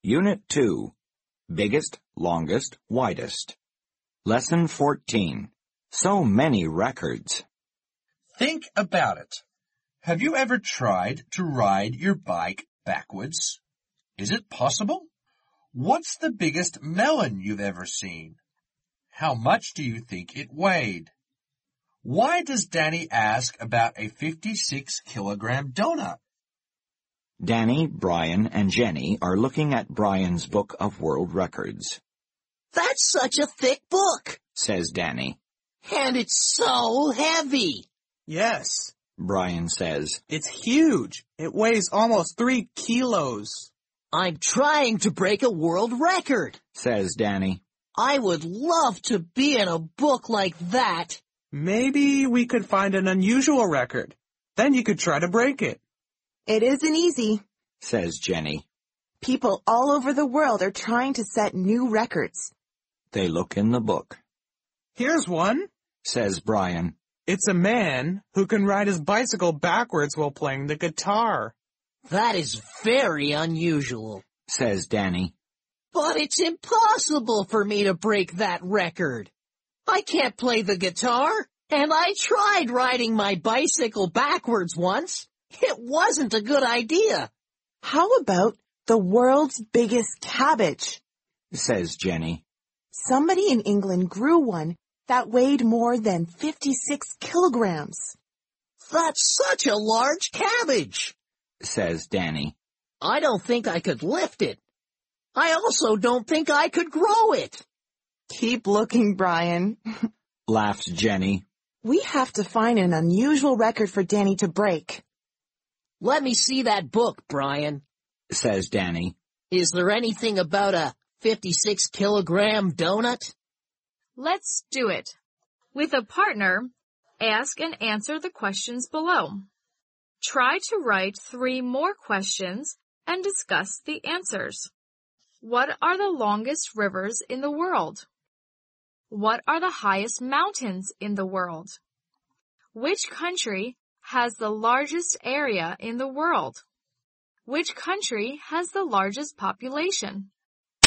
Unit 2. Biggest, longest, widest. Lesson 14. So many records. Think about it. Have you ever tried to ride your bike backwards? Is it possible? What's the biggest melon you've ever seen? How much do you think it weighed? Why does Danny ask about a 56-kilogram donut? Danny, Brian, and Jenny are looking at Brian's book of world records. That's such a thick book, Says Danny. and it's so heavy. Yes, Brian says. it's huge. It weighs almost 3 kilos. I'm trying to break a world record. Says Danny. I would love to be in a book like that. Maybe we could find an unusual record. Then you could try to break it. It isn't easy. Says Jenny. People all over the world are trying to set new records. They look in the book. Here's one. Says Brian. It's a man who can ride his bicycle backwards while playing the guitar. That is very unusual. Says Danny. But it's impossible for me to break that record. I can't play the guitar, and I tried riding my bicycle backwards once. It wasn't a good idea. How about the world's biggest cabbage? Says Jenny. Somebody in England grew one that weighed more than 56 kilograms. That's such a large cabbage. Says Danny. I don't think I could lift it. I also don't think I could grow it. Keep looking, Brian. Laughs Jenny. We have to find an unusual record for Danny to break. Let me see that book, Brian. Says Danny. Is there anything about a 56-kilogram donut? Let's do it. With a partner, ask and answer the questions below. Try to write 3 more questions and discuss the answers. What are the longest rivers in the world? What are the highest mountains in the world? Which country has the largest area in the world? Which country has the largest population?